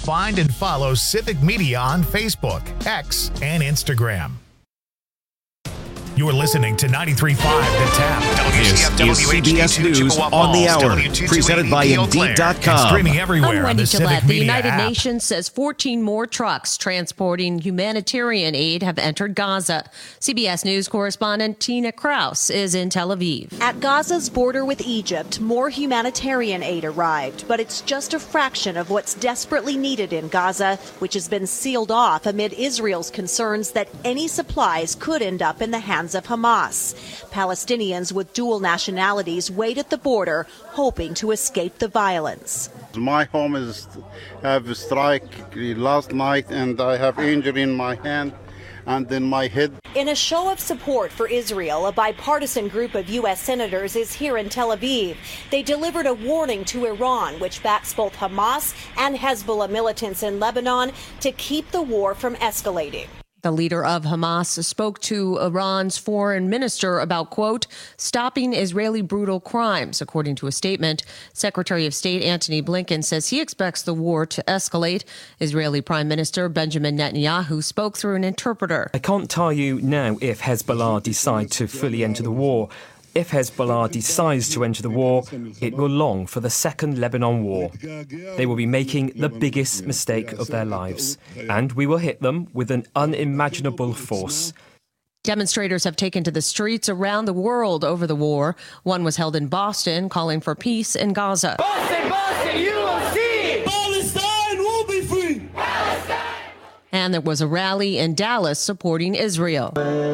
Find and follow Civic Media on Facebook, X, and Instagram. You're listening to 93.5 The Tap. This is CBS News on the Hour, presented by Indeed.com. Streaming everywhere. I'm Wendy on the Gillette. Civic The Media United app. Nations says 14 more trucks transporting humanitarian aid have entered Gaza. CBS News correspondent Tina Kraus is in Tel Aviv. At Gaza's border with Egypt, more humanitarian aid arrived, but it's just a fraction of what's desperately needed in Gaza, which has been sealed off amid Israel's concerns that any supplies could end up in the hands of Hamas. Palestinians with dual nationalities wait at the border, hoping to escape the violence. My home have a strike last night, and I have injury in my hand and in my head. In a show of support for Israel, a bipartisan group of U.S. senators is here in Tel Aviv. They delivered a warning to Iran, which backs both Hamas and Hezbollah militants in Lebanon, to keep the war from escalating. The leader of Hamas spoke to Iran's foreign minister about, quote, stopping Israeli brutal crimes. According to a statement, Secretary of State Antony Blinken says he expects the war to escalate. Israeli Prime Minister Benjamin Netanyahu spoke through an interpreter. I can't tell you now if Hezbollah decide to fully enter the war. If Hezbollah decides to enter the war, it will long for the second Lebanon war. They will be making the biggest mistake of their lives, and we will hit them with an unimaginable force. Demonstrators have taken to the streets around the world over the war. One was held in Boston, calling for peace in Gaza. Boston, you will see! Palestine will be free! Palestine! And there was a rally in Dallas supporting Israel.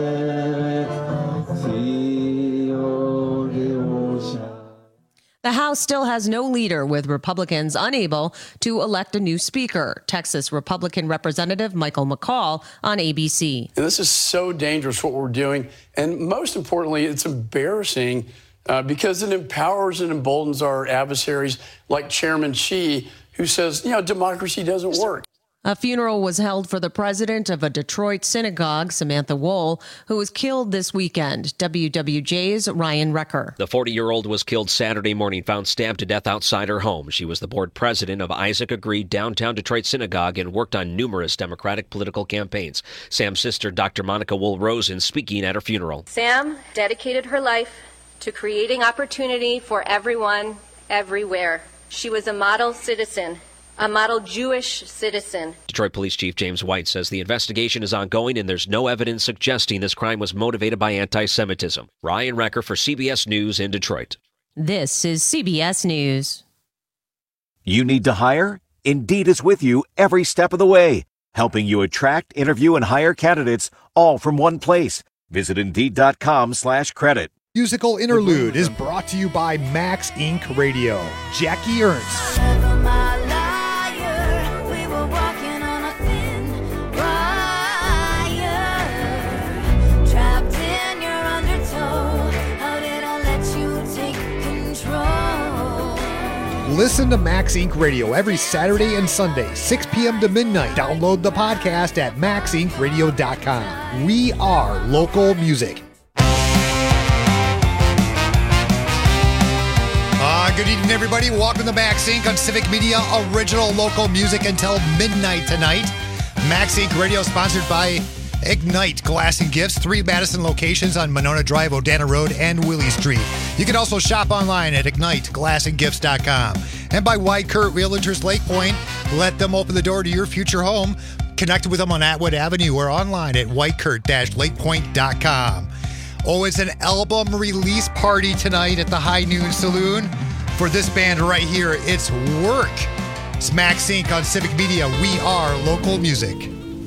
The House still has no leader, with Republicans unable to elect a new speaker. Texas Republican Representative Michael McCall on ABC. And this is so dangerous, what we're doing. And most importantly, it's embarrassing because it empowers and emboldens our adversaries like Chairman Xi, who says, democracy doesn't work. A funeral was held for the president of a Detroit synagogue, Samantha Wohl, who was killed this weekend. WWJ's Ryan Recker. The 40-year-old was killed Saturday morning, found stabbed to death outside her home. She was the board president of Isaac Agreed downtown Detroit Synagogue and worked on numerous Democratic political campaigns. Sam's sister, Dr. Monica Wohl-Rosen, speaking at her funeral. Sam dedicated her life to creating opportunity for everyone, everywhere. She was a model citizen. A model Jewish citizen. Detroit Police Chief James White says the investigation is ongoing and there's no evidence suggesting this crime was motivated by anti-Semitism. Ryan Recker for CBS News in Detroit. This is CBS News. You need to hire? Indeed is with you every step of the way, helping you attract, interview, and hire candidates all from one place. Visit Indeed.com/credit. Musical Interlude is brought to you by Max Inc. Radio. Jackie Ernst. Listen to Max Inc. Radio every Saturday and Sunday, 6 p.m. to midnight. Download the podcast at maxincradio.com. We are local music. Good evening, everybody. Welcome to Max Inc. on Civic Media, original local music until midnight tonight. Max Inc. Radio sponsored by Ignite Glass and Gifts, 3 Madison locations on Monona Drive, Odana Road, and Willie Street. You can also shop online at IgniteGlassandGifts.com. And by White Kurt Realtors Lake Point. Let them open the door to your future home. Connect with them on Atwood Avenue or online at whitekurt-lakepoint.com. Oh, it's an album release party tonight at the High Noon Saloon. For this band right here, it's Work. It's Max Inc. on Civic Media. We are local music.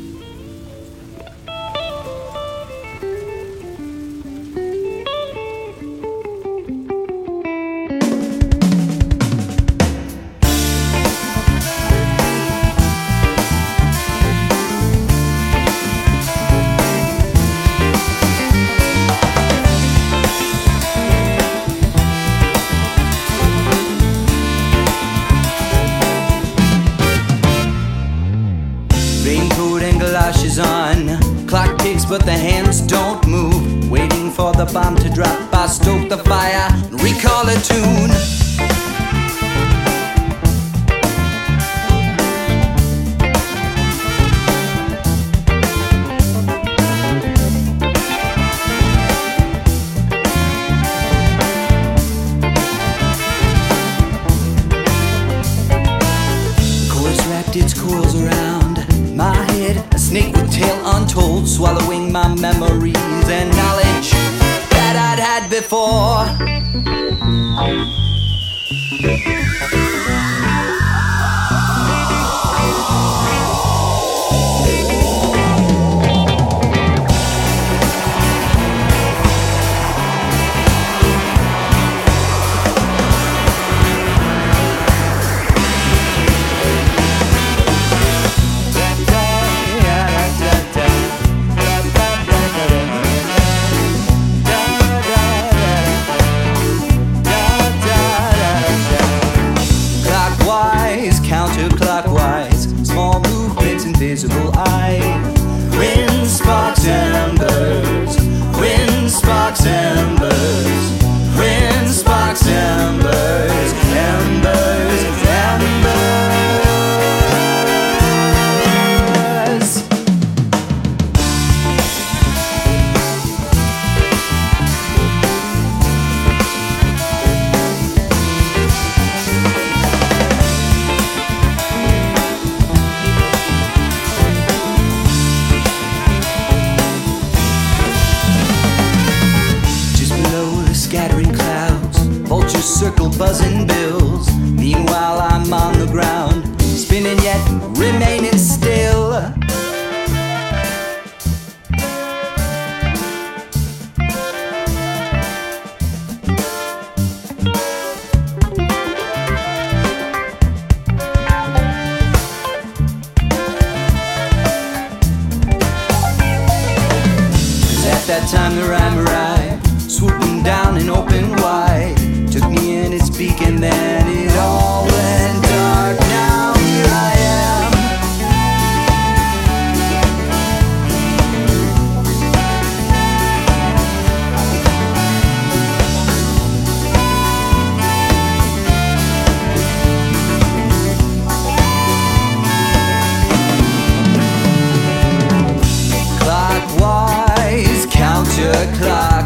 But the hands don't move. Waiting for the bomb to drop, I stoke the fire, recall a tune. wrapped its coils around my head. A snake with tail untold, swallowing my memories and knowledge that I'd had before. Counterclockwise, small movements, invisible eye. Wind sparks embers, wind sparks embers, wind sparks embers, embers, embers. Scattering clouds, vultures circle buzzing bills. Meanwhile I'm on the ground, spinning yet remaining still. Cause at that time the rhyme arrived, swooping down and open wide, took me in its beak and then it all went dark. Now here I am, clockwise, counterclockwise.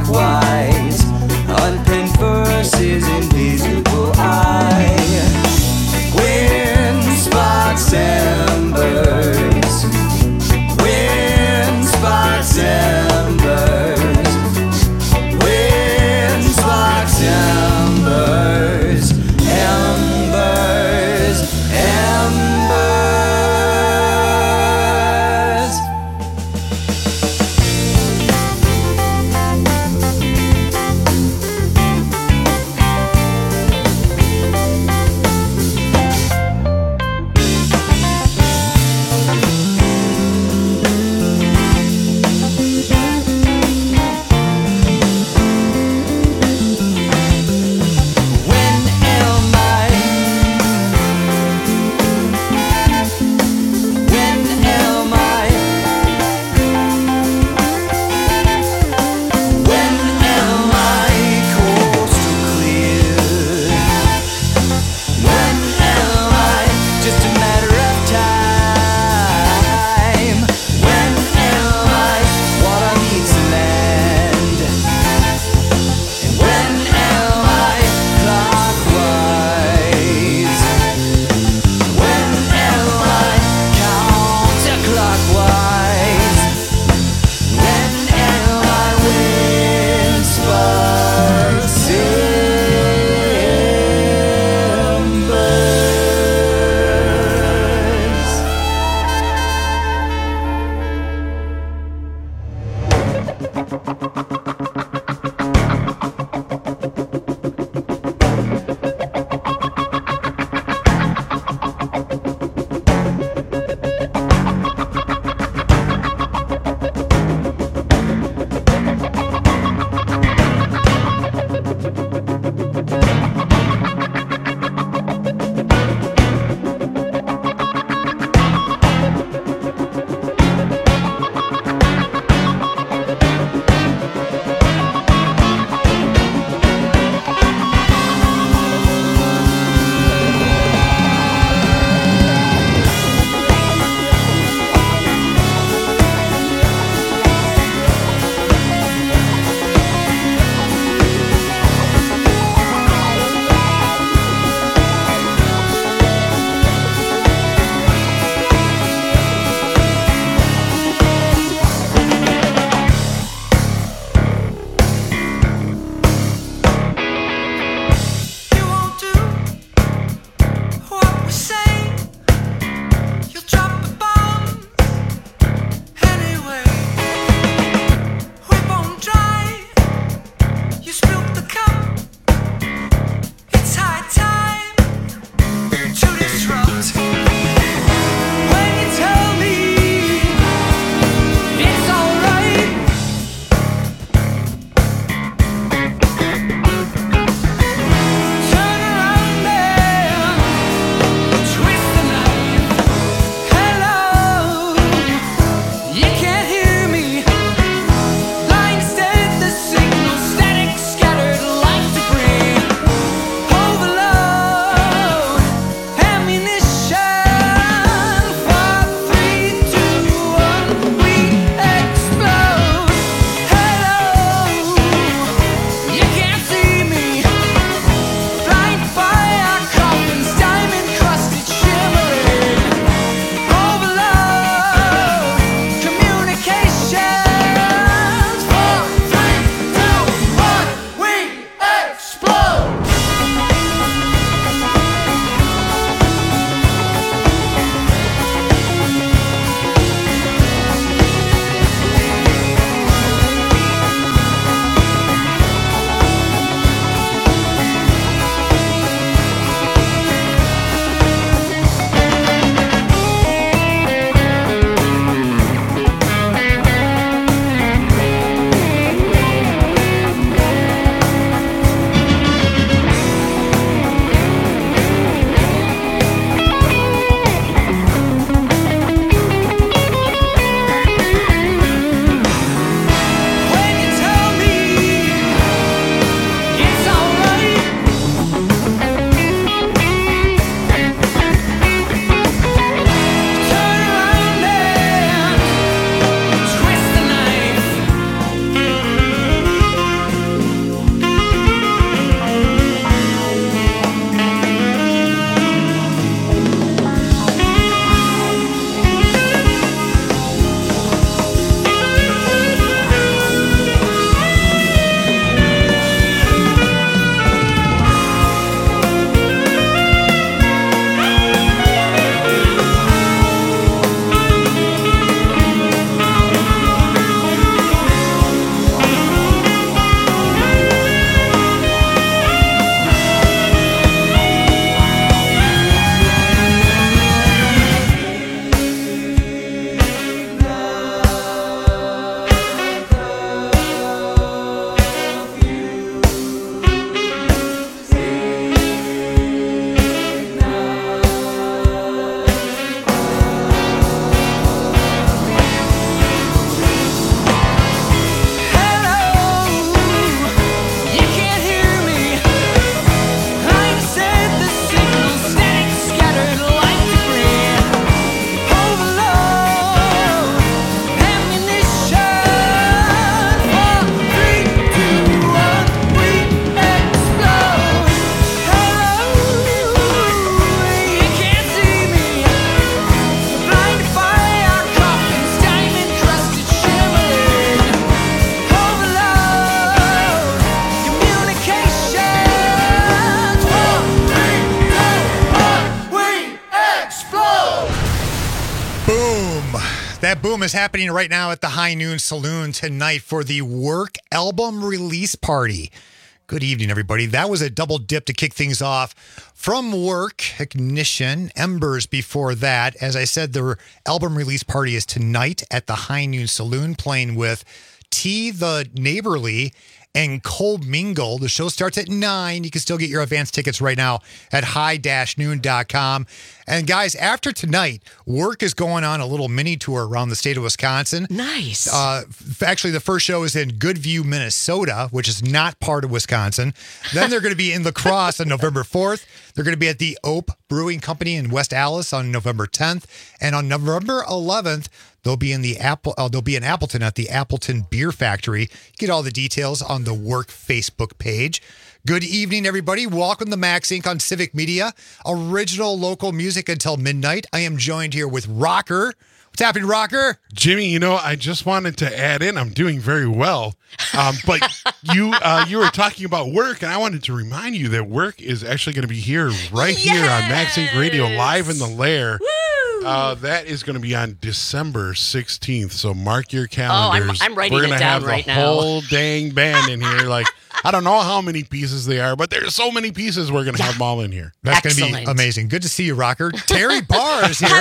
Boom. That boom is happening right now at the High Noon Saloon tonight for the Work album release party. Good evening, everybody. That was a double dip to kick things off. From Work, Ignition, Embers before that. As I said, the album release party is tonight at the High Noon Saloon, playing with T the Neighborly and Cold Mingle. The show starts at 9. You can still get your advance tickets right now at high-noon.com. And guys, after tonight, Work is going on a little mini tour around the state of Wisconsin. Nice. Actually, the first show is in Goodview, Minnesota, which is not part of Wisconsin. Then they're going to be in La Crosse on November 4th. They're going to be at the Ope Brewing Company in West Allis on November 10th. And on November 11th, they'll be in Appleton at the Appleton Beer Factory. Get all the details on the Work Facebook page. Good evening, everybody. Welcome to Max Inc. on Civic Media. Original local music until midnight. I am joined here with Rocker. What's happening, Rocker? Jimmy, I just wanted to add in, I'm doing very well. But you were talking about Work, and I wanted to remind you that Work is actually going to be here here on Max Inc. Radio, live in the Lair. That is going to be on December 16th, so mark your calendars. I'm writing it down right now. We're going to have the whole dang band in here. Like, I don't know how many pieces they are, but there's so many pieces we're going to have them all in here. That's going to be amazing. Good to see you, Rocker. Terry Barr is here.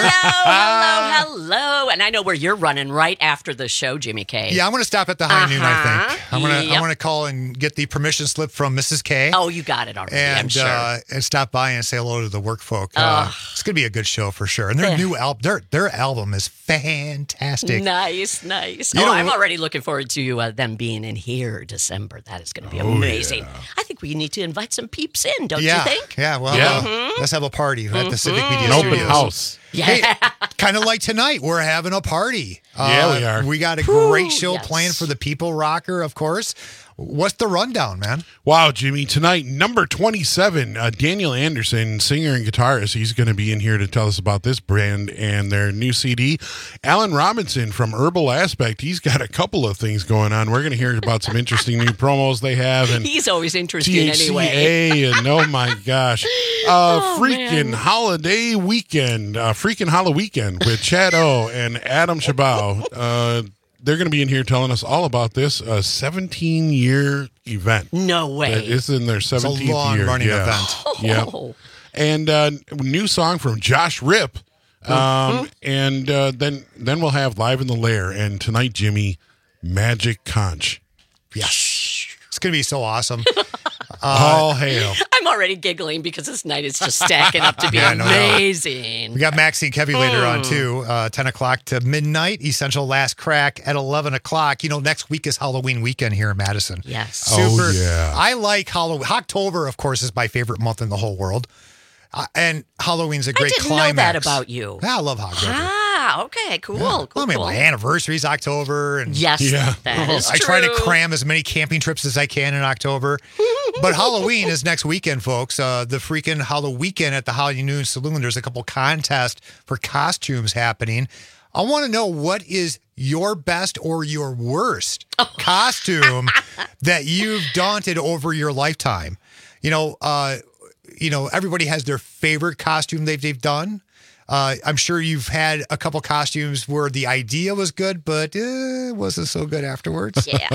Hello. And I know where you're running right after the show, Jimmy K. Yeah, I'm going to stop at the High Noon, I think. I'm going to call and get the permission slip from Mrs. K. Oh, you got it already, I'm sure. And stop by and say hello to the Work folk. It's going to be a good show for sure. And their new album, their album is fantastic. Nice. I'm already looking forward to them being in here December. That is going to be amazing. Yeah. I think we need to invite some peeps in, don't you think? Yeah, let's have a party at the Civic Media Studios. Open house. Yeah. Hey, kind of like tonight, we're having a party. Yeah, we are. We got a great show planned for the people, Rocker, of course. What's the rundown, man? Wow, Jimmy. Tonight, number 27, Daniel Anderson, singer and guitarist. He's going to be in here to tell us about this brand and their new CD. Alan Robinson from Herbal Aspect. He's got a couple of things going on. We're going to hear about some interesting new promos they have. And he's always interesting THCA anyway. And oh my gosh. Freaking Holiday Weekend. Freaking Holiday Weekend with Chad O and Adam Chabot. They're going to be in here telling us all about this 17-year event. No way. It's in their 17th year. It's a long-running event. Yeah. And new song from Josh Ripp. And then we'll have Live in the Lair. And tonight, Jimmy, Magic Conch. Yes. It's going to be so awesome. All hail. I'm already giggling because this night is just stacking up to be amazing. We got Maxine Kevy later on, too. 10 o'clock to midnight. Essential Last Crack at 11 o'clock. Next week is Halloween weekend here in Madison. Yes. Super. Oh, yeah. I like Halloween. October, of course, is my favorite month in the whole world. And Halloween's a great climax. I didn't know that about you. Yeah, I love October. Okay, cool. I mean, my anniversary's October. And yes, that is I try to cram as many camping trips as I can in October. But Halloween is next weekend, folks. The freaking Halloween weekend at the High Noon Saloon. There's a couple contests for costumes happening. I want to know, what is your best or your worst costume that you've daunted over your lifetime? Everybody has their favorite costume they've done. I'm sure you've had a couple costumes where the idea was good, but it wasn't so good afterwards. Yeah.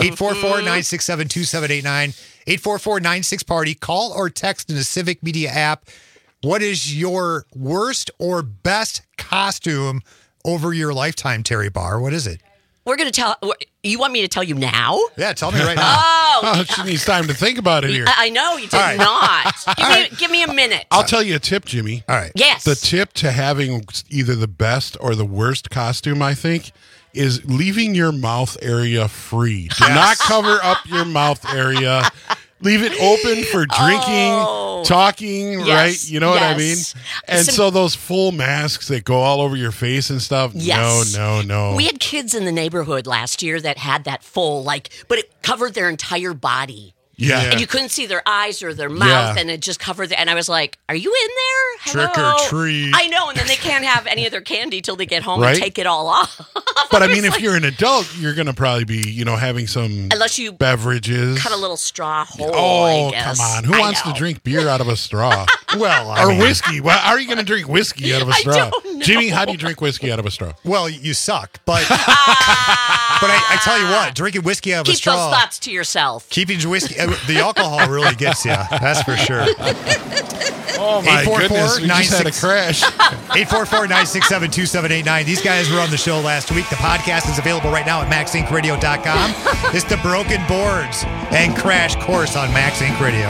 844-967-2789. 844-96-PARTY. Call or text in the Civic Media app. What is your worst or best costume over your lifetime, Terry Barr? What is it? We're going to tell... You want me to tell you now? Yeah, tell me right now. She needs time to think about it here. I know, you did not. Give me a minute. I'll tell you a tip, Jimmy. All right. Yes. The tip to having either the best or the worst costume, I think, is leaving your mouth area free. Do not cover up your mouth area. Leave it open for drinking, talking, right? You know what I mean? And so those full masks that go all over your face and stuff, no. We had kids in the neighborhood last year that had that full, but it covered their entire body. Yeah. And you couldn't see their eyes or their mouth, and it just covered and I was like, are you in there? Hello? Trick or treat. I know, and then they can't have any of their candy till they get home and take it all off. But I mean, if you're an adult, you're going to probably be, having some unless you beverages. Cut a little straw hole. Oh, I guess. come on! Who wants to drink beer out of a straw? Well, or whiskey? Well, how are you going to drink whiskey out of a straw? I don't know. Jimmy, how do you drink whiskey out of a straw? Well, you suck, but I tell you what, drinking whiskey out of a straw. Keep those thoughts to yourself. Keeping whiskey, the alcohol really gets you. That's for sure. Oh my goodness, we just had a crash. 844-967-2789. These guys were on the show last week. The podcast is available right now at maxinkradio.com. It's the Broken Boards and Crash Course on Max Inc. Radio.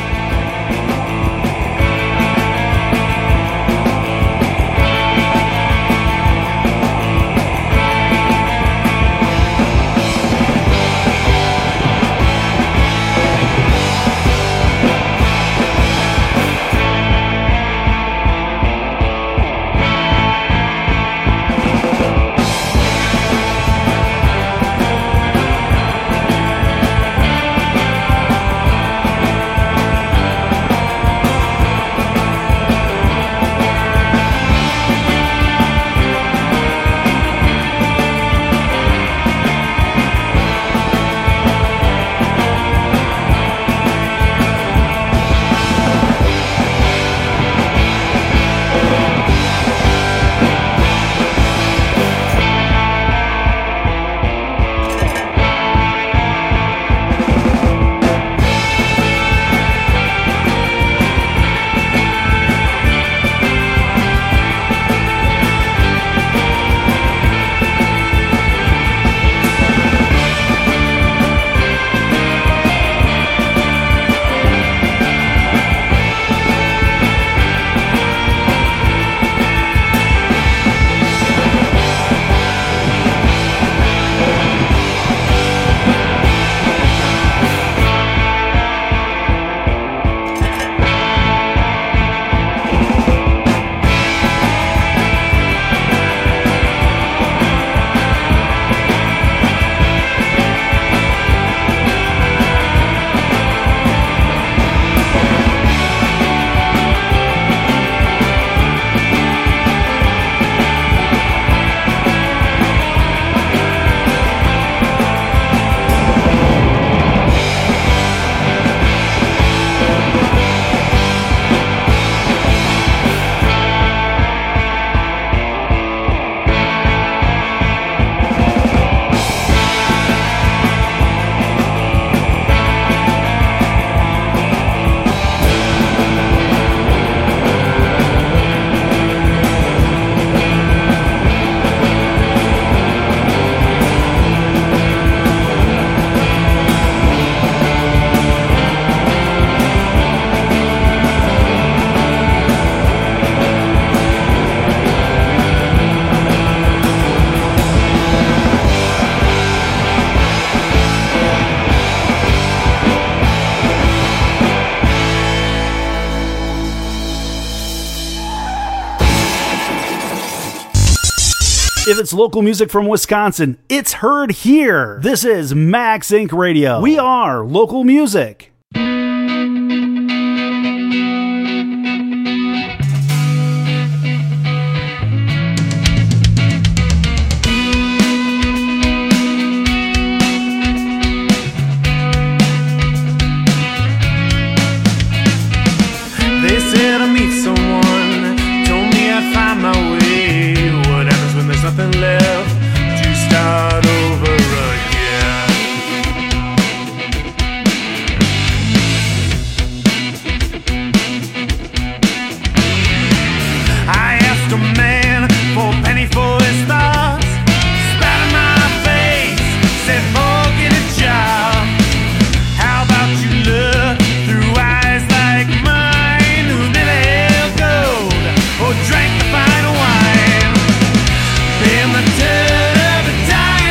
If it's local music from Wisconsin, it's heard here. This is Max Inc. Radio. We are local music. They said I meet someone, told me I'd find my way. What happens when there's nothing left to start over again? I asked a man for a penny for his thoughts, spat in my face, said forget a job. How about you look through eyes like mine, who never held gold or drank the fine wine? Been the turd of a dying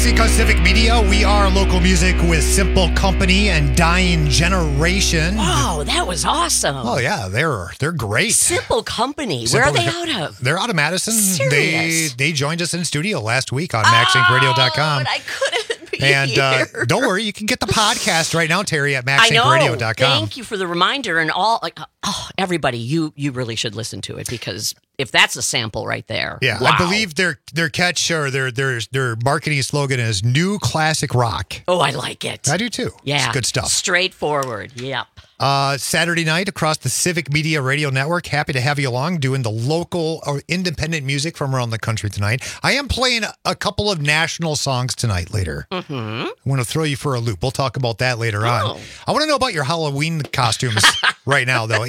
Maxink on Civic Media. We are local music with Simple Company and Dying Generation. Wow, that was awesome. Oh yeah, they're great. Simple Company. Where are they out of? They're out of Madison. Serious? They joined us in studio last week on MaxInkRadio.com. And I couldn't be And here. don't worry, you can get the podcast right now, Terry, at I know. MaxInkRadio.com. Thank you for the reminder and all. Everybody, you really should listen to it because if that's a sample right there. Yeah, wow. I believe their catch or their marketing slogan is "New Classic Rock." Oh, I like it. I do too. Yeah, it's good stuff. Straightforward. Yep. Saturday night across the Civic Media Radio Network. Happy to have you along doing the local or independent music from around the country tonight. I am playing a couple of national songs tonight later. Mm-hmm. I want to throw you for a loop. We'll talk about that later on. I want to know about your Halloween costumes right now, though.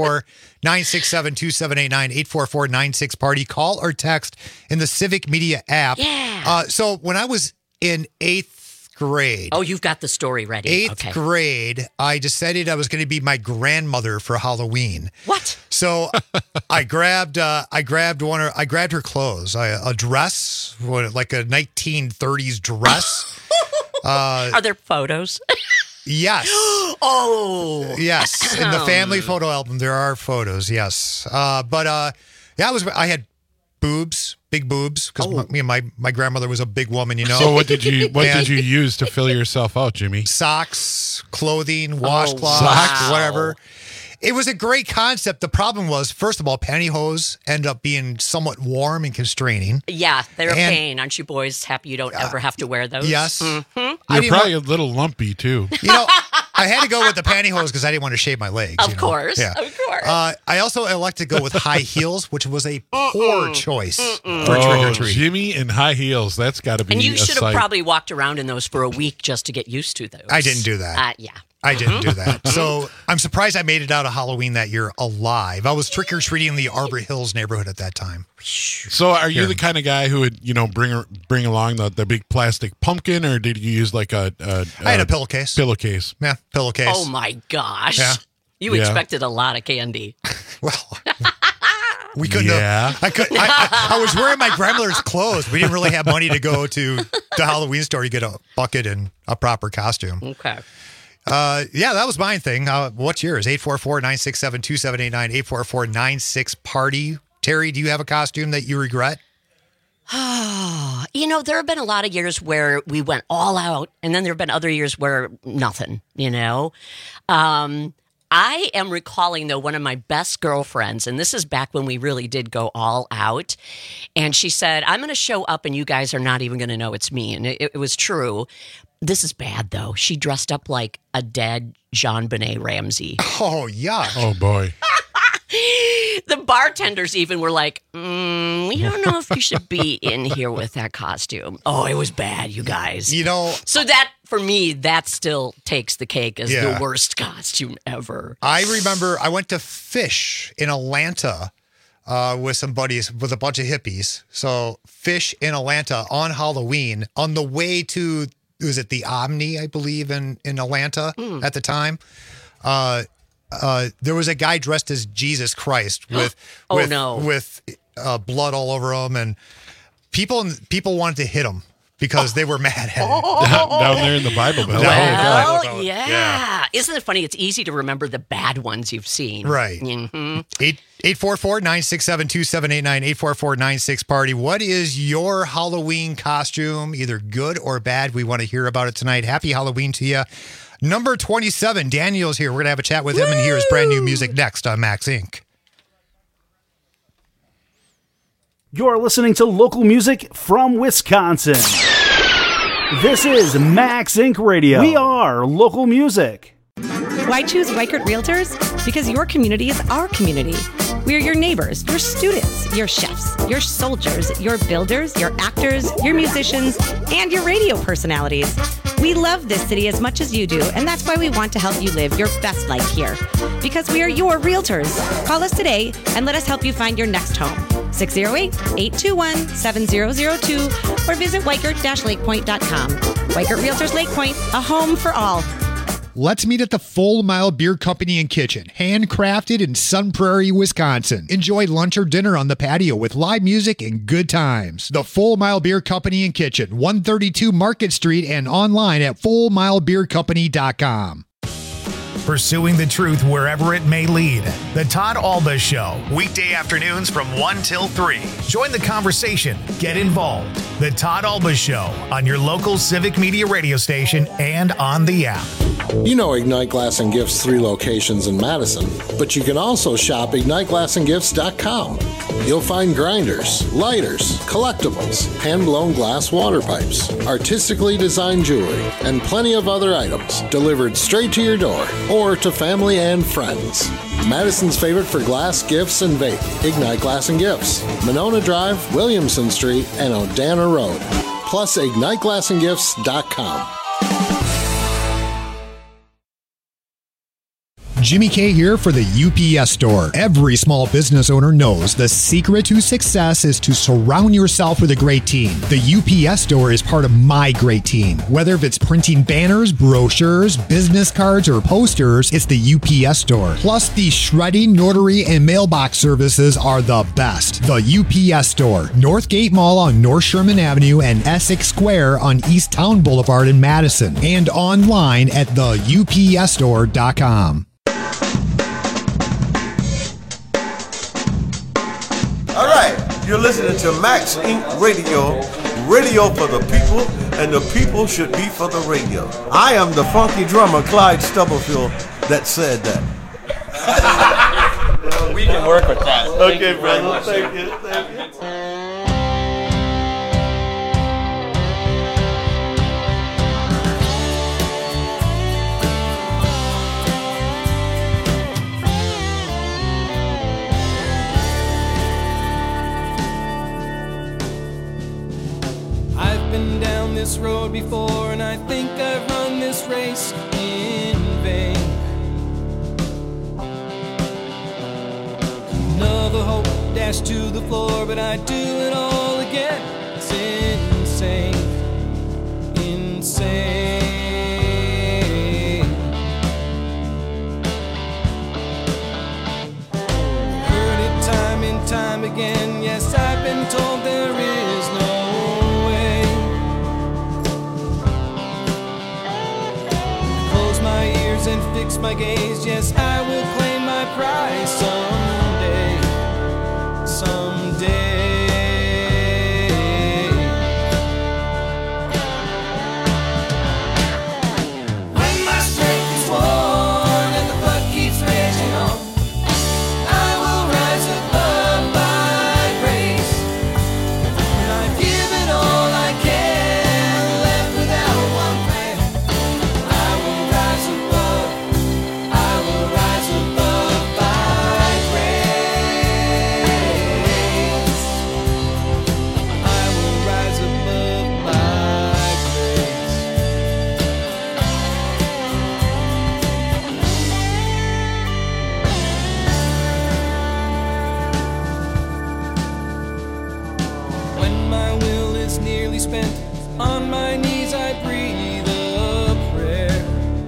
844-967-2789, 844-96-PARTY. Call or text in the Civic Media app. Yeah. So when I was in 8th grade. Oh, you've got the story ready. 8th grade, I decided I was going to be my grandmother for Halloween. What? So I grabbed her clothes, a dress, like a 1930s dress. Are there photos? Yes. Oh. Yes. In the family photo album, there are photos. Yes. I had boobs. Big boobs, because my grandmother was a big woman, you know. So what did you use to fill yourself out, Jimmy? Socks, clothing, washcloths, Socks. whatever. It was a great concept. The problem was, first of all, pantyhose end up being somewhat warm and constraining. Yeah, they're a pain. Aren't you boys happy you don't ever have to wear those? Yes. Mm-hmm. You're probably a little lumpy, too. You know, I had to go with the pantyhose because I didn't want to shave my legs. Of course. Yeah. Of course. I also elected to go with high heels, which was a poor choice for trick or treat. Jimmy in high heels. That's got to be And you a should have sight. probably walked around in those for a week just to get used to those. I didn't do that. Yeah. I didn't do that. So I'm surprised I made it out of Halloween that year alive. I was trick-or-treating in the Arbor Hills neighborhood at that time. So are you the kind of guy who would, bring along the big plastic pumpkin, or did you use like I had a pillowcase. Pillowcase. Yeah, pillowcase. Oh, my gosh. Yeah. You expected a lot of candy. We couldn't. I was wearing my grandmother's clothes. We didn't really have money to go to the Halloween store to get a bucket and a proper costume. Okay. That was my thing. What's yours? 844-967-2789, 844-96-PARTY. Terry, do you have a costume that you regret? There have been a lot of years where we went all out, and then there have been other years where nothing, I am recalling, though, one of my best girlfriends, and this is back when we really did go all out, and she said, I'm going to show up and you guys are not even going to know it's me. And it was true. This is bad, though. She dressed up like a dead Jean-Benet Ramsey. Oh, yeah. Oh, boy. The bartenders even were like, we don't know if you should be in here with that costume. Oh, it was bad, you guys. So that, for me, that still takes the cake as the worst costume ever. I remember I went to Fish in Atlanta with some buddies, with a bunch of hippies. So Fish in Atlanta on Halloween on the way to, was it the Omni, I believe, in Atlanta at the time? There was a guy dressed as Jesus Christ with blood all over him, and people wanted to hit him because they were mad at him. Down there in the Bible Belt. Well, yeah. Isn't it funny? It's easy to remember the bad ones you've seen. Right. Mm-hmm. 844-967-2789, 844-96-PARTY. What is your Halloween costume, either good or bad? We want to hear about it tonight. Happy Halloween to you. Number 27, Daniel's here. We're going to have a chat with him and hear his brand new music next on Max Inc. You're listening to local music from Wisconsin. This is Max Inc. Radio. We are local music. Why choose Weichert Realtors? Because your community is our community. We're your neighbors, your students, your chefs, your soldiers, your builders, your actors, your musicians, and your radio personalities. We love this city as much as you do, and that's why we want to help you live your best life here. Because we are your realtors. Call us today and let us help you find your next home. 608-821-7002 or visit Weichert-lakepoint.com. Weichert Realtors Lake Point, a home for all. Let's meet at the Full Mile Beer Company and Kitchen, handcrafted in Sun Prairie, Wisconsin. Enjoy lunch or dinner on the patio with live music and good times. The Full Mile Beer Company and Kitchen, 132 Market Street, and online at fullmilebeercompany.com. Pursuing the truth wherever it may lead. The Todd Alba Show, weekday afternoons from 1 till 3. Join the conversation. Get involved. The Todd Alba Show on your local Civic Media radio station and on the app. You know Ignite Glass and Gifts 3 locations in Madison, but you can also shop IgniteGlassandGifts.com. You'll find grinders, lighters, collectibles, hand-blown glass water pipes, artistically designed jewelry, and plenty of other items delivered straight to your door or to family and friends. Madison's favorite for glass, gifts, and vape. Ignite Glass and Gifts. Monona Drive, Williamson Street, and Odana Road. Plus IgniteGlassandGifts.com. Jimmy K here for the UPS Store. Every small business owner knows the secret to success is to surround yourself with a great team. The UPS Store is part of my great team. Whether if it's printing banners, brochures, business cards, or posters, it's the UPS Store. Plus, the shredding, notary, and mailbox services are the best. The UPS Store, Northgate Mall on North Sherman Avenue and Essex Square on East Town Boulevard in Madison, and online at theupsstore.com. All right, you're listening to Max Inc. Radio, radio for the people, and the people should be for the radio. I am the funky drummer, Clyde Stubblefield, that said that. We can work with that. Okay, brother. Thank you. Thank you. Been down this road before, and I think I've run this race in vain. Another hope dashed to the floor, but I do it all again. It's insane, insane. Heard it time and time again. Yes, I've been told there is no and fix my gaze. Yes, I will claim my prize someday, someday. When my strength is worn and the blood keeps raging on, I will rise above my grace. When I've given all I can, left without one plan, I will rise above. Spent on my knees, I breathe a prayer.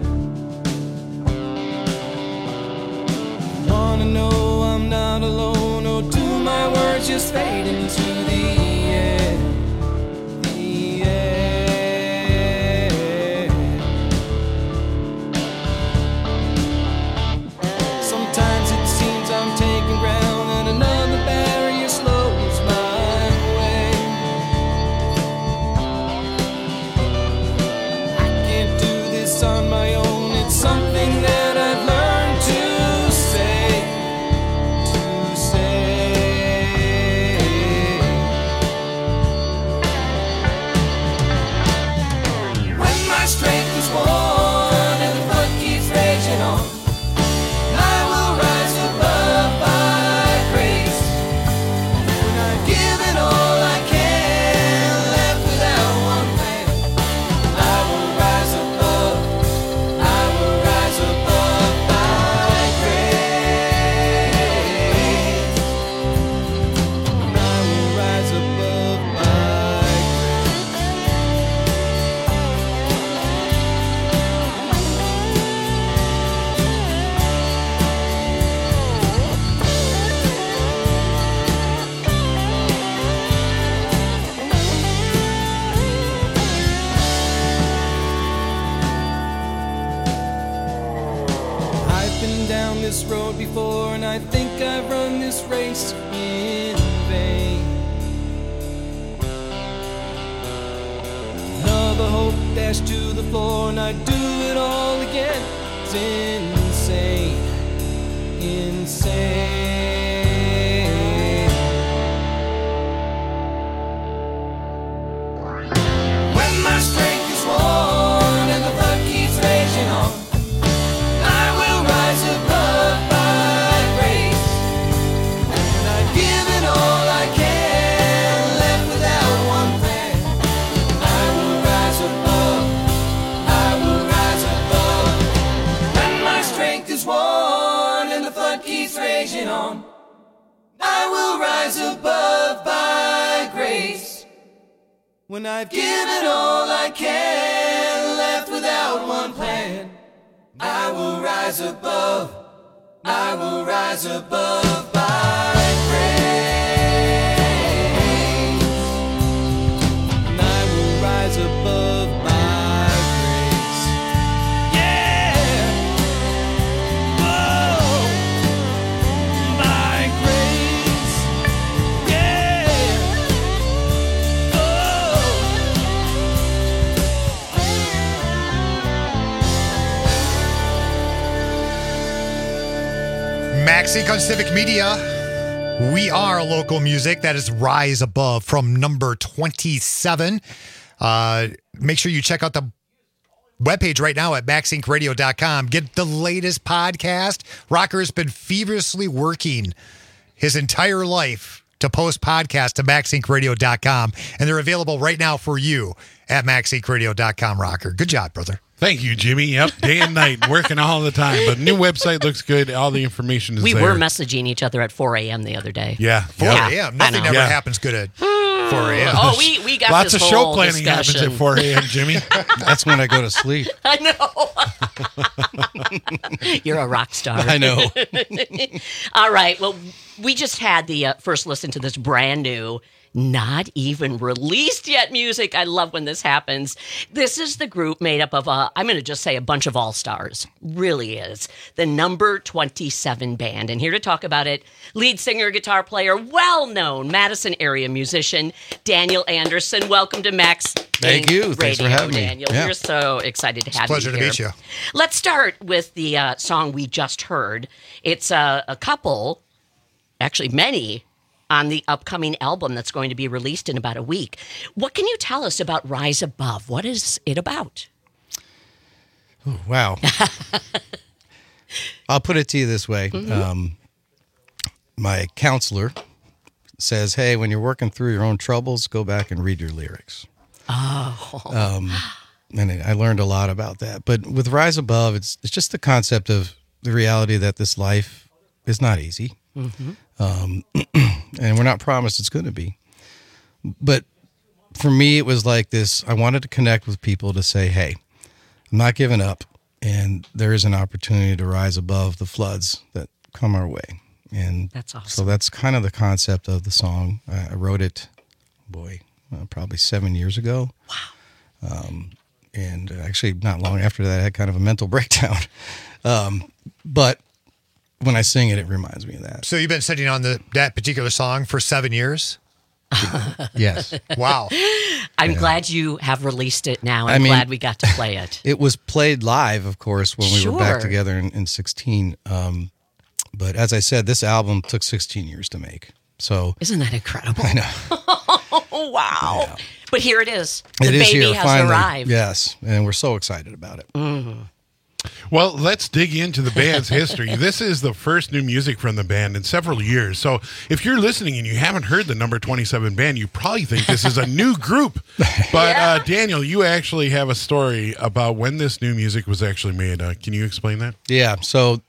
Wanna know I'm not alone, or do my words just fade into the air? The air. Sometimes it seems I'm taking ground, and another barrier slows my way. On my own, it's something that I've learned to say, to say. this road before, and I think I've run this race in vain. Another hope dashed to the floor, and I'd do it all again. It's insane, insane. When my strength is worn and the blood keeps raging on, I will rise above by grace. And I've given all I can, left without one plan. I will rise above, I will rise above. When my strength is worn and the flood keeps raging on, I will rise above by grace. When I've given all I can, left without one plan, I will rise above, I will rise above by grace. And I will rise above by grace. Yeah. Whoa. By grace. Yeah. Maxink on Civic Media. We are local music. That is Rise Above from number 27. Make sure you check out the webpage right now at MaxInkRadio.com. Get the latest podcast. Rocker has been feverishly working his entire life to post podcasts to MaxInkRadio.com, and they're available right now for you at MaxInkRadio.com, Rocker. Good job, brother. Thank you, Jimmy. Yep, day and night, working all the time. But new website looks good. All the information is We there. were messaging each other at 4 a.m. the other day. Yeah. 4 a.m. Nothing ever happens good at 4 a.m. Oh, we got Lots this of show whole planning discussion. happens at 4 a.m., Jimmy. That's when I go to sleep. I know. You're a rock star. I know. All right. Well, we just had the first listen to this brand new, not even released yet music. I love when this happens. This is the group made up of, I'm going to just say a bunch of all-stars. Really is. The Number 27 Band. And here to talk about it, lead singer, guitar player, well-known Madison area musician, Daniel Anderson. Welcome to Max. Thank you. Thanks for having me. Daniel. Yeah. We're so excited to have you here. Pleasure to meet you. Let's start with the song we just heard. It's a couple, actually many, on the upcoming album that's going to be released in about a week. What can you tell us about Rise Above? What is it about? Oh, wow. I'll put it to you this way. Mm-hmm. My counselor says, hey, when you're working through your own troubles, go back and read your lyrics. Oh. And I learned a lot about that. But with Rise Above, it's just the concept of the reality that this life is not easy. Mm-hmm. And we're not promised it's going to be. But for me, it was like this. I wanted to connect with people to say, hey, I'm not giving up. And there is an opportunity to rise above the floods that come our way. And that's awesome. So that's kind of the concept of the song. I wrote it, probably 7 years ago. Wow. And actually not long after that, I had kind of a mental breakdown. But when I sing it, it reminds me of that. So you've been sitting on that particular song for 7 years? Yes. Wow. I'm glad you have released it now. I'm glad we got to play it. It was played live, of course, when we were back Sure. together in 16. But as I said, this album took 16 years to make. So Isn't that incredible? I know. Oh, wow. Yeah. But here it is. The It is baby here, has finally. arrived. Yes, and we're so excited about it. Mm-hmm. Well, let's dig into the band's history. This is the first new music from the band in several years. So if you're listening and you haven't heard the Number 27 Band, you probably think this is a new group. But Daniel, you actually have a story about when this new music was actually made. Can you explain that? Yeah, so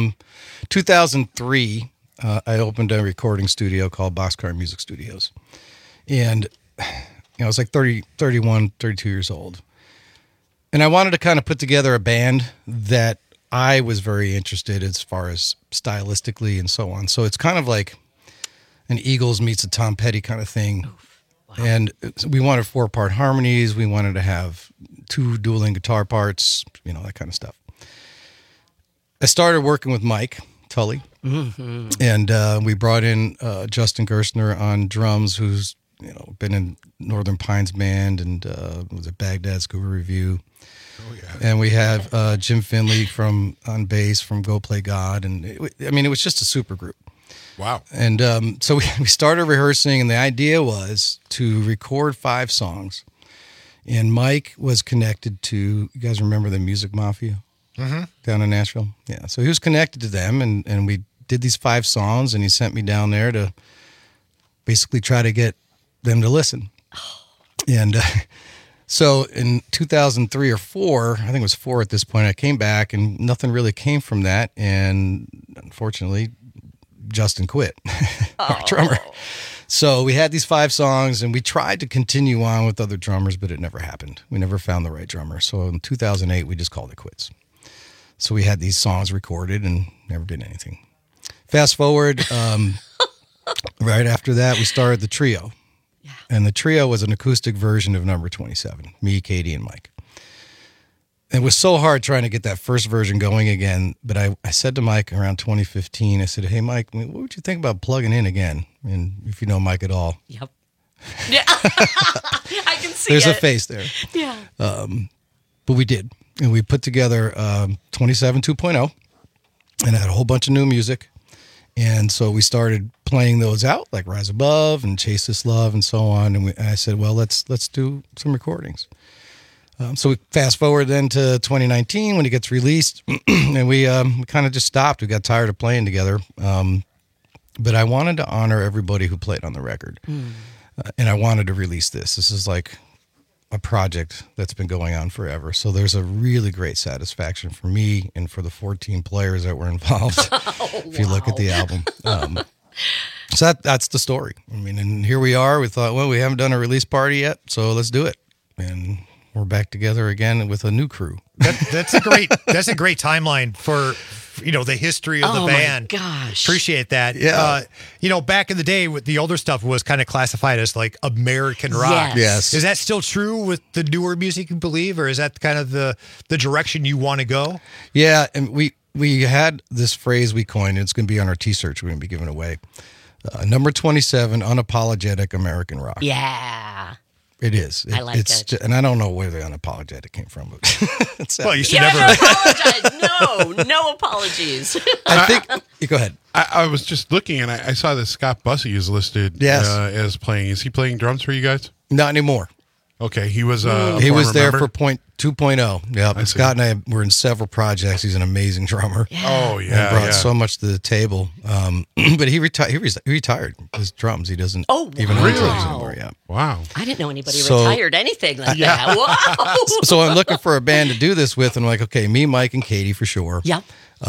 2003, I opened a recording studio called Boxcar Music Studios. And I was like 31, 32 years old. And I wanted to kind of put together a band that I was very interested as far as stylistically and so on. So it's kind of like an Eagles meets a Tom Petty kind of thing. Wow. And we wanted 4-part harmonies. We wanted to have 2 dueling guitar parts, that kind of stuff. I started working with Mike Tully. Mm-hmm. And we brought in Justin Gerstner on drums, who's been in Northern Pines Band and was at Baghdad Scuba Review. Oh, yeah. And we have Jim Finley on bass from Go Play God. And it was just a super group. Wow. And so we started rehearsing, and the idea was to record 5 songs. And Mike was connected to, you guys remember the Music Mafia down in Nashville? Yeah. So he was connected to them, and we did these 5 songs, and he sent me down there to basically try to get them to listen. And so in 2003 or 4, I think it was 4 at this point, I came back, and nothing really came from that. And unfortunately, Justin quit, our drummer. So we had these 5 songs, and we tried to continue on with other drummers, but it never happened. We never found the right drummer. So in 2008, we just called it quits. So we had these songs recorded and never did anything. Fast forward, right after that, we started the trio. Yeah. And the trio was an acoustic version of Number 27, me, Katie, and Mike. It was so hard trying to get that first version going again, but I said to Mike around 2015, I said, hey, Mike, what would you think about plugging in again? And if you know Mike at all. Yep. Yeah. I can see There's it. a face there. Yeah. But we did. And we put together 27 2.0 and had a whole bunch of new music. And so we started playing those out, like Rise Above and Chase This Love and so on. And I said, well, let's do some recordings. So we fast forward then to 2019 when it gets released, and we kind of just stopped. We got tired of playing together. But I wanted to honor everybody who played on the record. And I wanted to release this. This is like a project that's been going on forever. So there's a really great satisfaction for me and for the 14 players that were involved, if you look at the album. So that's the story. I mean, and here we are. We thought, well, we haven't done a release party yet, so let's do it. And we're back together again with a new crew. That's a great timeline for the history of the band. Oh my gosh. Appreciate that. Yeah. Back in the day with the older stuff was kind of classified as like American rock. Yes. Is that still true with the newer music, you believe, or is that kind of the direction you want to go? Yeah, and we had this phrase we coined. It's going to be on our T-shirts. We're going to be giving away. Number 27, unapologetic American rock. Yeah. It is. I like it. And I don't know where the unapologetic came from. But well, you should never apologize. No apologies. I think. You go ahead. I was just looking, and I saw that Scott Bussey is listed as playing. Is he playing drums for you guys? Not anymore. Okay, he was. He was there member? for 2.0. Yeah, but Scott and I were in several projects. He's an amazing drummer. Oh yeah, and brought so much to the table. But he retired his drums. He doesn't even own drums anymore. Yeah. Wow. I didn't know anybody retired anything like that. Wow. So I'm looking for a band to do this with, and I'm like, okay, me, Mike, and Katie for sure. Yep.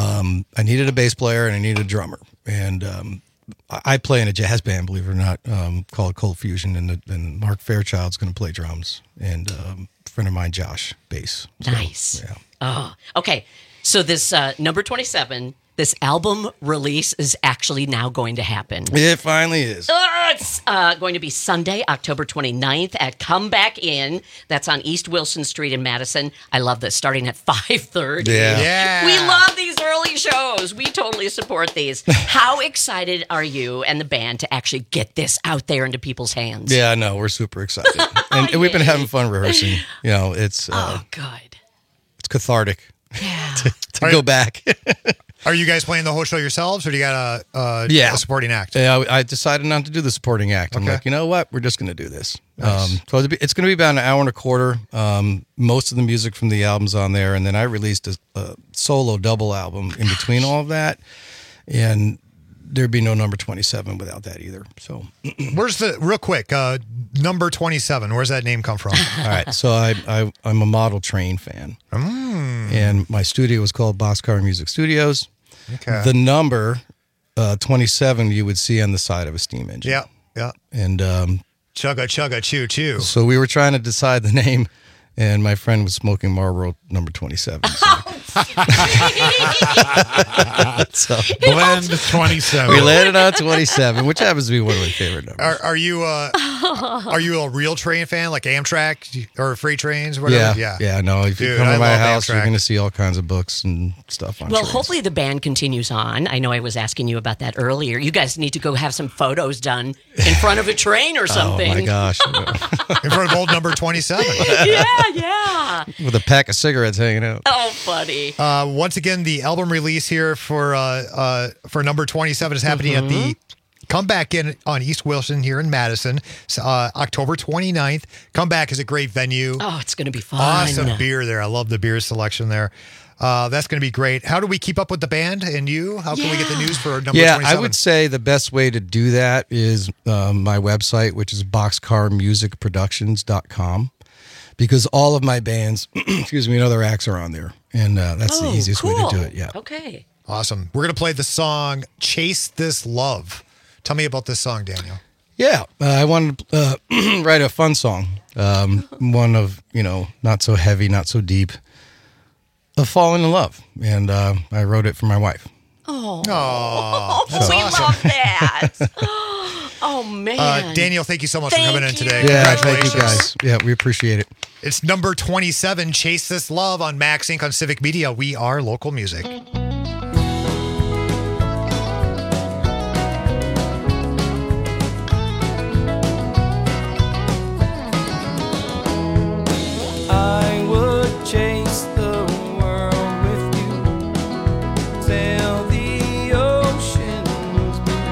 I needed a bass player and I needed a drummer, and I play in a jazz band, believe it or not, called Cold Fusion, and Mark Fairchild's going to play drums, and a friend of mine, Josh, bass. So, Nice. Yeah. Oh, okay. So this number 27, this album release is actually now going to happen. It finally is. It's going to be Sunday, October 29th at Come Back In. That's on East Wilson Street in Madison. I love this, starting at 5:30. Yeah. We love these early shows. We totally support these. How excited are you and the band to actually get this out there into people's hands? Yeah, no, we're super excited. And we've been having fun rehearsing. It's good. It's cathartic. Yeah. to go back. Are you guys playing the whole show yourselves, or do you got a supporting act? Yeah, I decided not to do the supporting act. I'm Okay. like, you know what? We're just going to do this. Nice. So it's going to be about an hour and a quarter. Most of the music from the album's on there, and then I released a solo double album in between all of that, and there'd be no number 27 without that either. So, Where's the real quick number 27? Where's that name come from? all right. So I'm a Model Train fan, and my studio was called Boxcar Music Studios. Okay. The number 27 you would see on the side of a steam engine. Yeah. And Chugga chugga choo choo. so we were trying to decide the name, and my friend was smoking Marlboro number 27. So So Blend 27. we landed on 27, which happens to be one of my favorite numbers. Are you a real train fan, like Amtrak or freight trains, or whatever? Yeah. No, if you Dude, come I to my love house, Amtrak. you're going to see all kinds of books and stuff on Well, trains. hopefully the band continues on. I know I was asking you about that earlier. You guys need to go have some photos done in front of a train or something. Oh my gosh. In front of old number 27. yeah. With a pack of cigarettes hanging out. Oh, funny. Once again, the album release here for number 27 is happening at the Comeback Inn on East Wilson here in Madison, October 29th. Comeback is a great venue. Oh, it's going to be fun. Awesome beer there. I love the beer selection there. That's going to be great. How do we keep up with the band and you? How can we get the news for number 27? I would say the best way to do that is my website, which is boxcarmusicproductions.com, because all of my bands, and other acts are on there. And that's the easiest way to do it. Yeah. Okay. Awesome. We're going to play the song Chase This Love. Tell me about this song, Daniel. Yeah. I wanted to write a fun song. One of, not so heavy, not so deep, of falling in love. And I wrote it for my wife. Oh, that's we awesome. love that. Oh, man. Daniel, thank you so much for coming in today. Yeah, thank Congratulations. you guys. Yeah, we appreciate it. It's number 27, Chase This Love on Max Inc. on Civic Media. We are local music. I would chase the world with you, sail the oceans blue,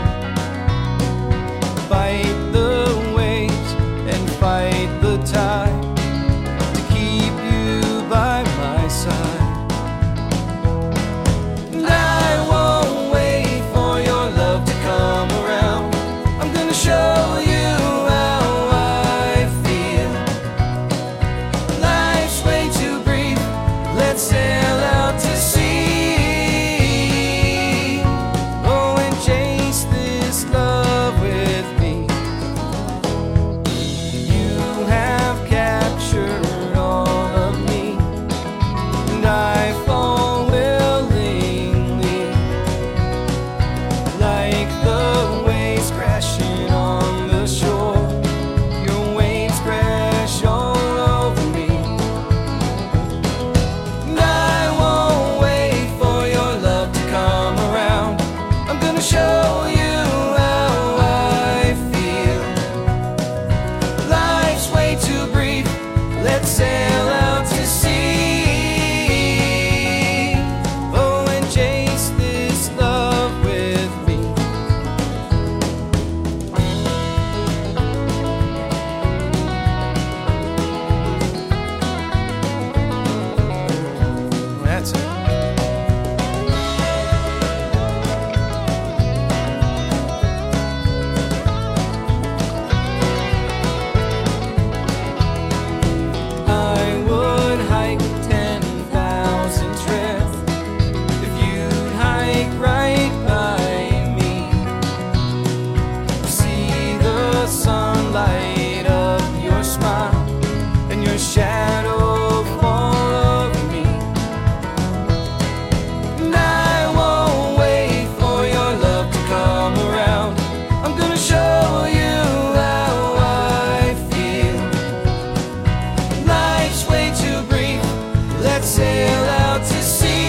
fight the waves and fight the tide to keep you by my side. And I won't wait for your love to come around. I'm gonna show you how I feel. Life's way too brief, let's sail out to sea. Oh, and chase this love with me. You have captured all of me, and I fall willingly, like the waves crashing on the shore. Your waves crash all over me. And I won't wait for your love to come around. I'm gonna show you how I feel. Life's way too brief, let's sail out to sea. Oh, and chase this love with me. That's it. I would hike 10,000 trails if you'd hike right by me. See the sunlight of your smile and your shadow fall over me. And I won't wait for your love to come around. I'm gonna show you how I feel. Life's way too brief, let's sail out to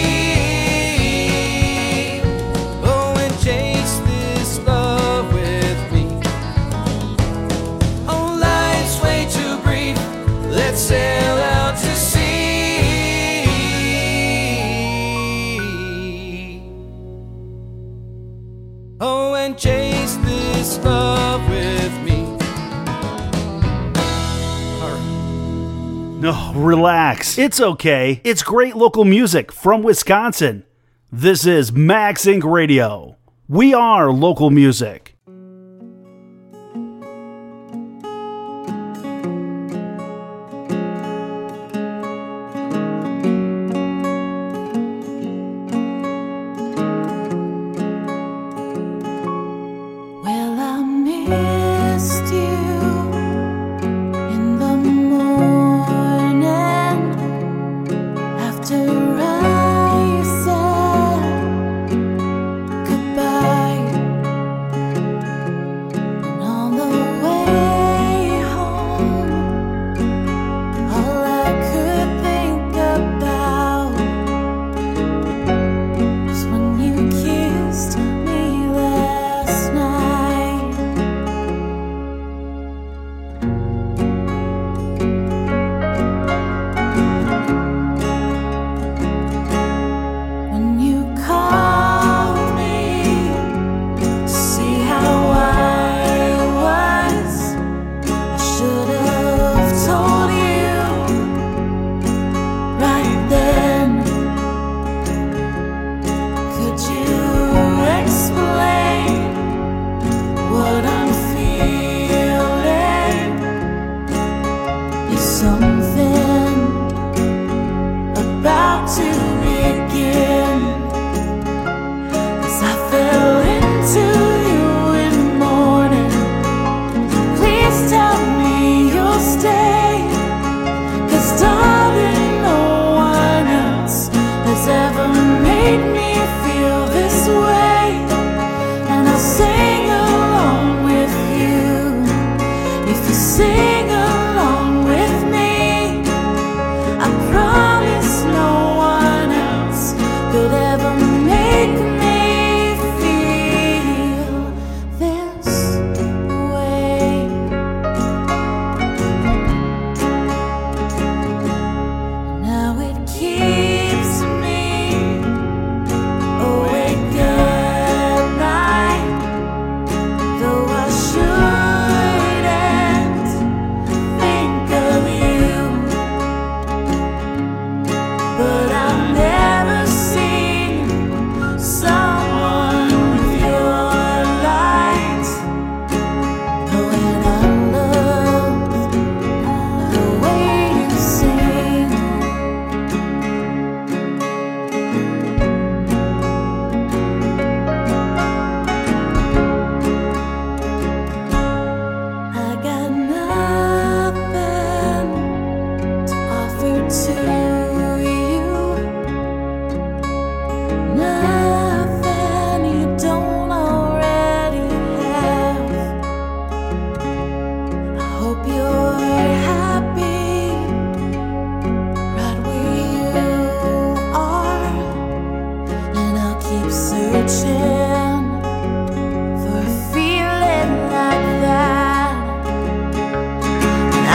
sea. Oh, and chase this love with me. Oh, life's way too brief, let's sail out to sea. Oh, and chase this love with me. No, relax. It's okay. It's great local music from Wisconsin. This is Max Inc. Radio. We are local music. Well, I missed you in the morning after I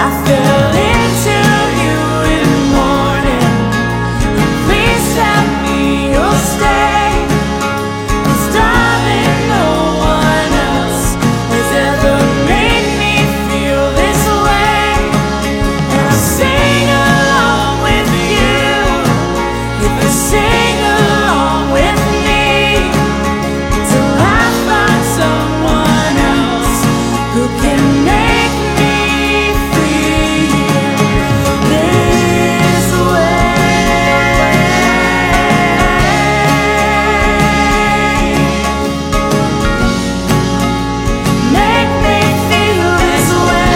fell into you in the morning. Please tell me you'll stay. 'Cause darling, no one else has ever made me feel this way. And I'll sing along with you if you sing along with me, till I find someone else who can make me feel this way. Make me feel this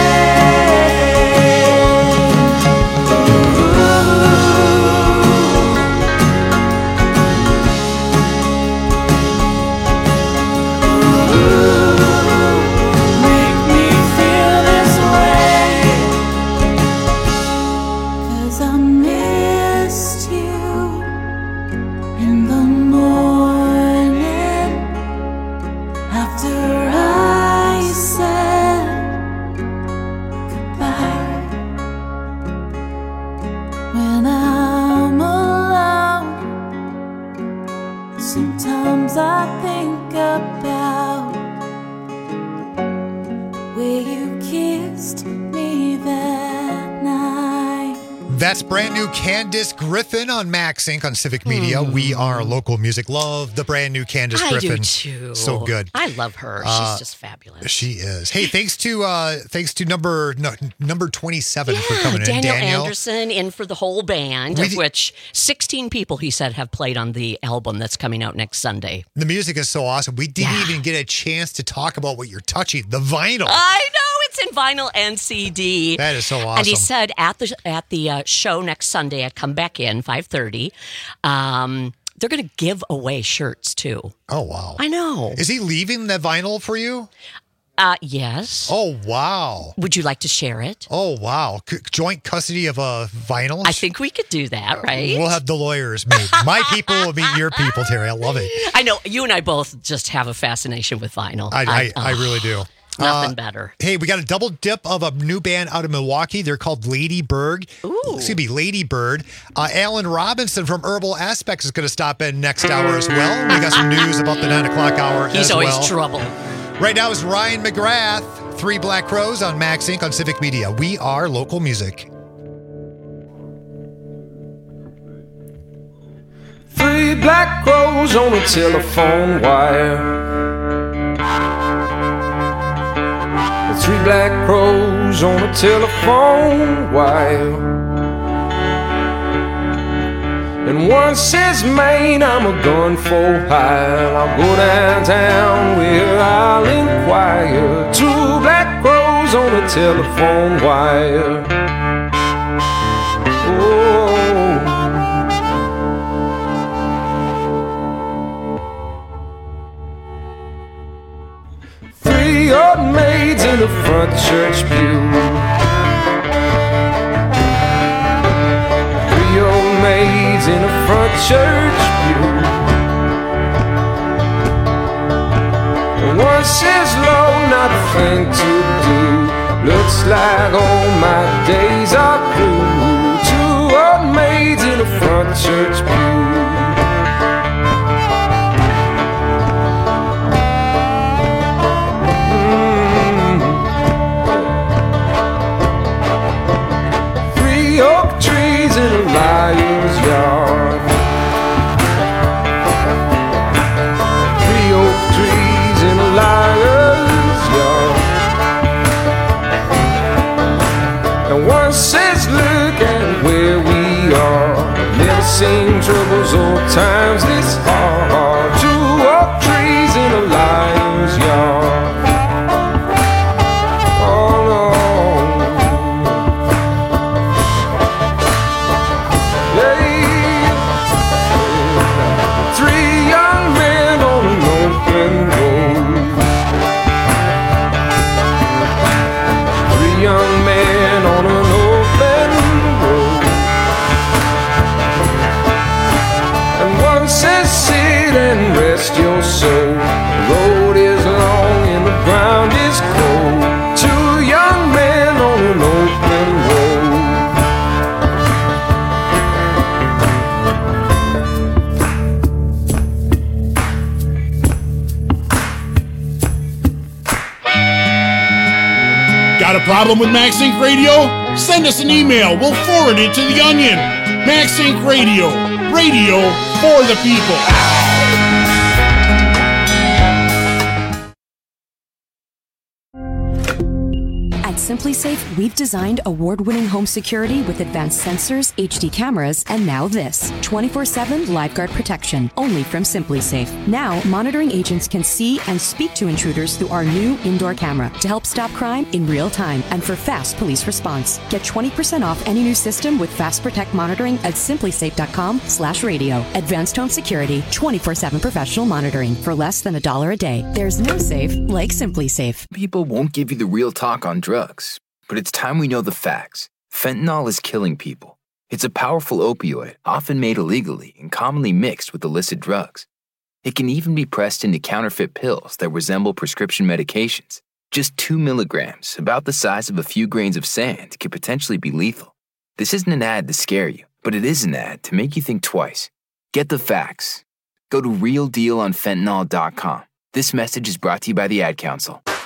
Make me feel this way. 'Cause I missed you in the morning after I said goodbye. When I'm alone, sometimes I think about where you kissed me that night. That's brand new Candace Griffin on Max Inc. on Civic Media. We are local music. Love the brand new Candace I Griffin. do too. So good. I love her. She's just fabulous. She is. Hey, thanks to number 27 for coming in. Daniel Anderson in for the whole band, We of did- which 16 people, he said, have played on the album that's coming out next Sunday. The music is so awesome. We didn't even get a chance to talk about what you're touching, the vinyl. I know, it's in vinyl and CD. That is so awesome. And he said at the show next Sunday at Come Back In, 5:30, they're going to give away shirts too. Oh, wow. I know. Is he leaving the vinyl for you? Yes. Oh, wow. Would you like to share it? Oh, wow. Joint custody of a vinyl? I think we could do that, right? We'll have the lawyers meet. My people will meet your people, Terry. I love it. I know. You and I both just have a fascination with vinyl. I really do. Nothing better. Hey, we got a double dip of a new band out of Milwaukee. They're called Lady Bird. Excuse me, Lady Bird. Alan Robinson from Herbal Aspects is going to stop in next hour as well. We got some news about the 9 o'clock hour He's as always well. trouble. Right now is Ryan McGrath, 3 Black Crows on Max Inc. on Civic Media. We are local music. 3 black crows on a telephone wire. 3 black crows on a telephone wire. And one says, "Man, I'm a gun for hire. I'll go downtown where I'll inquire." 2 black crows on a telephone wire. Oh. 3 old maids in the front church pew. 3 old maids in the front church pew. And one says, "Lord, not a thing to do. Looks like all my days are through." 2 old maids in the front church pew. Oak trees in a liar's yard. 3 oak trees in a liar's yard. And one says, "Look at where we are. Never seen troubles or times this hard." 2 oak trees in a liar's yard. Young man on an open road. And one says, Problem with Max Inc. Radio? Send us an email. We'll forward it to The Onion. Max Inc. Radio. Radio for the people. At Simply Safe, we've designed award-winning home security with advanced sensors, HD cameras, and now this 24/7 LiveGuard protection, only from Simply Safe. Now, monitoring agents can see and speak to intruders through our new indoor camera to help stop crime in real time and for fast police response. Get 20% off any new system with Fast Protect monitoring at simplysafe.com/radio. Advanced home security, 24/7 professional monitoring for less than $1 a day. There's no safe like Simply Safe. People won't give you the real talk on drugs, but it's time we know the facts. Fentanyl is killing people. It's a powerful opioid, often made illegally and commonly mixed with illicit drugs. It can even be pressed into counterfeit pills that resemble prescription medications. Just 2 milligrams, about the size of a few grains of sand, could potentially be lethal. This isn't an ad to scare you, but it is an ad to make you think twice. Get the facts. Go to realdealonfentanyl.com. This message is brought to you by the Ad Council.